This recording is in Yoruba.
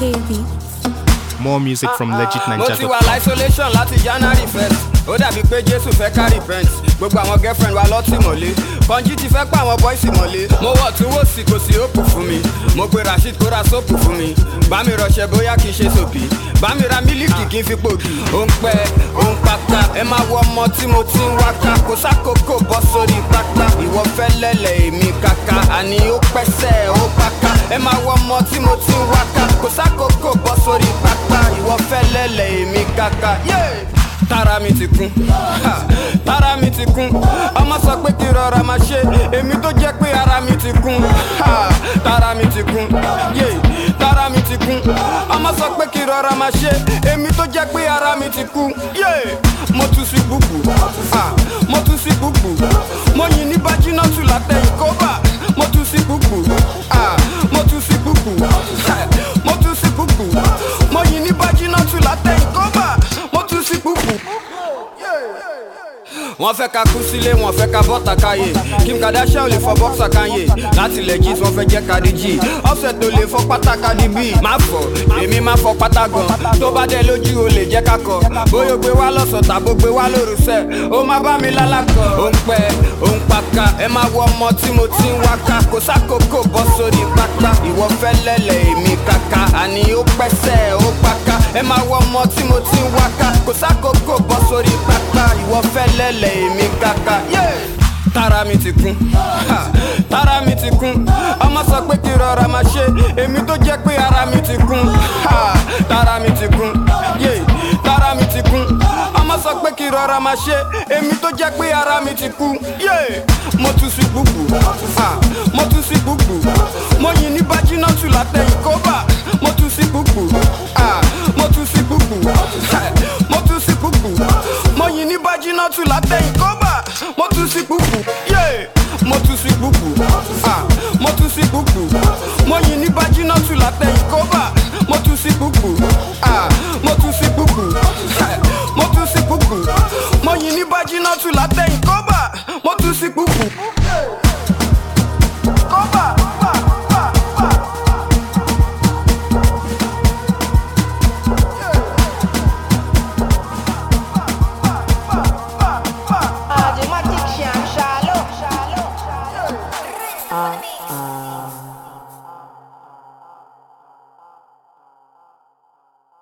baby. More music from Legit Mo Ninja. ti wà isolation láti January 1st. Ó dàbí pé Jésù fẹ́ ká repent. Gbogbo àwọn girlfriend wa lọ́tì mọ́lé. Kànjí ti fẹ́ pa àwọn boys mọ́lé. Mo wọ̀ tún wò sí kò sí òpù fún mi. Mo pe Rasheed kó ra sóòpù fún mi. Bá mi rọṣẹ bóyá kì í ṣe sòbí. Bá mi ra mílíkì kì í fi pògì. Ó ń pẹ́, ó ń pátá. Ẹ máa wo ọmọ tí mo ti ń wá ká. Kò sákòókò bọ́ sórí pápá. Ìwọ fẹ́ lẹ́lẹ̀ èmi kàkà. Àní ó pẹ́sẹ̀ ó páká. Ẹ máa wo ọmọ tí mo ti ń wá ká. Kò sákòókò bọ́ sórí pápá. Ìwọ fẹ́ lẹ́lẹ̀ èmi kàkà. Tára mi ti kún, tára mi ti kún. Ọmọ sọ pé kí rọra máa ṣe, èmi tó jẹ́ pé ara mi ti kún. Tára mi ti kún, tára mi ti kún. Ọmọ sọ pé kí rọra máa ṣe, èmi tó jẹ́ pé ara mi ti kún. Mo tún sí búbù, mo tún sí búbù. Mo yìn ní bájínátù látẹ̀yìn kóbà. Mo tún sí búbù, mo tún sí búbù. Mo tún sí búbù. Mo yìn ní bájínátù látẹ̀yìn kóbà. Mo tún sí búbù. Wọ́n fẹ́ ká kú sílé, wọ́n fẹ́ ká bọ́ta káyé. Kim Kardashian ò lè fọ bọ́ksà Kanye. Láti Legit wọ́n fẹ́ jẹ́ Cardi G. Offset ò lè fọ pátá Cardi B. Má fọ, èmi má fọ pátá gan. Tó bá dé lójú o lè jẹ́ ká kọ. Bóyá o gbé wá lọ́sàn tàbó gbé wá lórúsẹ̀. Ó má bá mi lálákọ̀. Ó ń pẹ́, ó ń paka. Ẹ máa wo ọmọ tí mo ti ń wá ká. Kò sákòókò bọ́ sórí pápá. Ìwọ fẹ́ lẹ́lẹ̀ èmi kàkà. Àní ó pẹ́sẹ̀ ó paka. Ẹ máa wo ọmọ tí mo ti ń wá ká. Kò sákòókò bọ́ sórí pápá. Ìwọ fẹ́ lẹ́lẹ̀ èmi kàkà. Tára mi ti kún, tára mi ti kún. Ọmọ sọ pé kí rọra máa ṣe, èmi tó jẹ́ pé ara mi ti kún. Tára mi ti kún, tára mi ti kún. Ọmọ sọ pé kí rọra máa ṣe, èmi tó jẹ́ pé ara mi ti kún. Mo tún sí búbù, mo tún sí búbù. Mo yìn ní bájínátù látẹ̀yìn kóbà. Mo tún sí búbù, mo tún sí búbù. Mo tún sí búbù. Mo yìn ní bájínátù látẹ̀yìn kóbà. Mo tún sí búbù, mo tún sí búbù. Mo tún sí búbù. Mo yìn ní bájínátù látẹ̀yìn kóbà. Mo tún sí búbù, mo tún sí búbù. Mo tún sí búbù. Mo yìn ní bájínátù látẹ̀yìn kóbà. Mo tún sí búbù.